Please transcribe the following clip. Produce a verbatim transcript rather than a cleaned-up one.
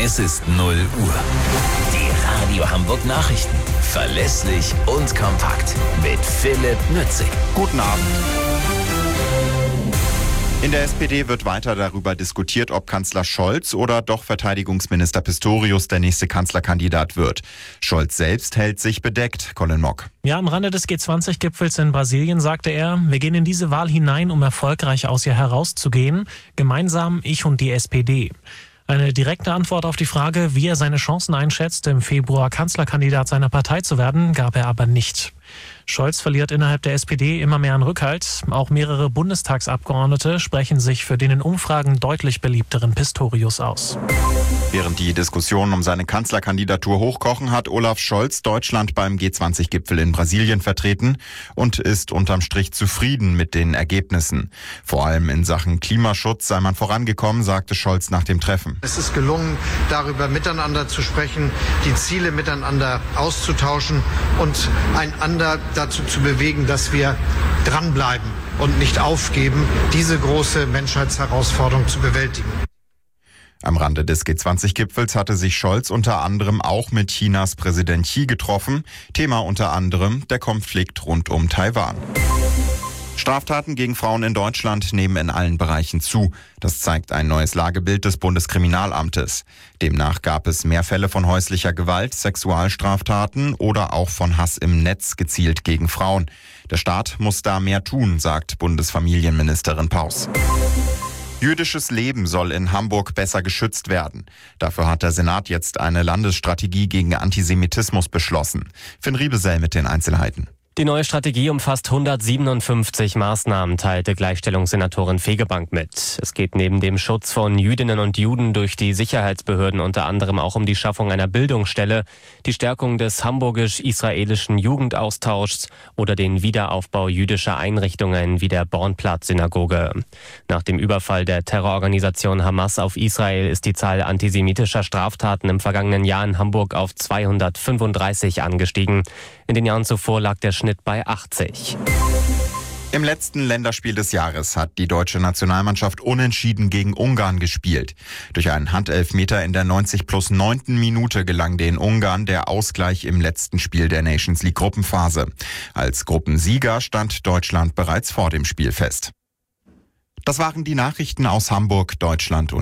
Es ist null Uhr. Die Radio Hamburg Nachrichten. Verlässlich und kompakt. Mit Philipp Nützig. Guten Abend. In der S P D wird weiter darüber diskutiert, ob Kanzler Scholz oder doch Verteidigungsminister Pistorius der nächste Kanzlerkandidat wird. Scholz selbst hält sich bedeckt. Colin Mock. Ja, am Rande des G zwanzig Gipfels in Brasilien sagte er, wir gehen in diese Wahl hinein, um erfolgreich aus ihr herauszugehen. Gemeinsam ich und die S P D. Eine direkte Antwort auf die Frage, wie er seine Chancen einschätzt, im Februar Kanzlerkandidat seiner Partei zu werden, gab er aber nicht. Scholz verliert innerhalb der S P D immer mehr an Rückhalt. Auch mehrere Bundestagsabgeordnete sprechen sich für den in Umfragen deutlich beliebteren Pistorius aus. Während die Diskussionen um seine Kanzlerkandidatur hochkochen, hat Olaf Scholz Deutschland beim G zwanzig Gipfel in Brasilien vertreten und ist unterm Strich zufrieden mit den Ergebnissen. Vor allem in Sachen Klimaschutz sei man vorangekommen, sagte Scholz nach dem Treffen. Es ist gelungen, darüber miteinander zu sprechen, die Ziele miteinander auszutauschen und einander dazu zu bewegen, dass wir dranbleiben und nicht aufgeben, diese große Menschheitsherausforderung zu bewältigen. Am Rande des G zwanzig Gipfels hatte sich Scholz unter anderem auch mit Chinas Präsident Xi getroffen. Thema unter anderem der Konflikt rund um Taiwan. Straftaten gegen Frauen in Deutschland nehmen in allen Bereichen zu. Das zeigt ein neues Lagebild des Bundeskriminalamtes. Demnach gab es mehr Fälle von häuslicher Gewalt, Sexualstraftaten oder auch von Hass im Netz gezielt gegen Frauen. Der Staat muss da mehr tun, sagt Bundesfamilienministerin Paus. Jüdisches Leben soll in Hamburg besser geschützt werden. Dafür hat der Senat jetzt eine Landesstrategie gegen Antisemitismus beschlossen. Finn Riebesell mit den Einzelheiten. Die neue Strategie umfasst hundertsiebenundfünfzig Maßnahmen, teilte Gleichstellungssenatorin Fegebank mit. Es geht neben dem Schutz von Jüdinnen und Juden durch die Sicherheitsbehörden unter anderem auch um die Schaffung einer Bildungsstelle, die Stärkung des hamburgisch-israelischen Jugendaustauschs oder den Wiederaufbau jüdischer Einrichtungen wie der Bornplatz-Synagoge. Nach dem Überfall der Terrororganisation Hamas auf Israel ist die Zahl antisemitischer Straftaten im vergangenen Jahr in Hamburg auf zweihundertfünfunddreißig angestiegen. In den Jahren zuvor lag der Schnitt bei achtzig. Im letzten Länderspiel des Jahres hat die deutsche Nationalmannschaft unentschieden gegen Ungarn gespielt. Durch einen Handelfmeter in der neunzig plus neunten Minute gelang den Ungarn der Ausgleich im letzten Spiel der Nations League Gruppenphase. Als Gruppensieger stand Deutschland bereits vor dem Spiel fest. Das waren die Nachrichten aus Hamburg, Deutschland und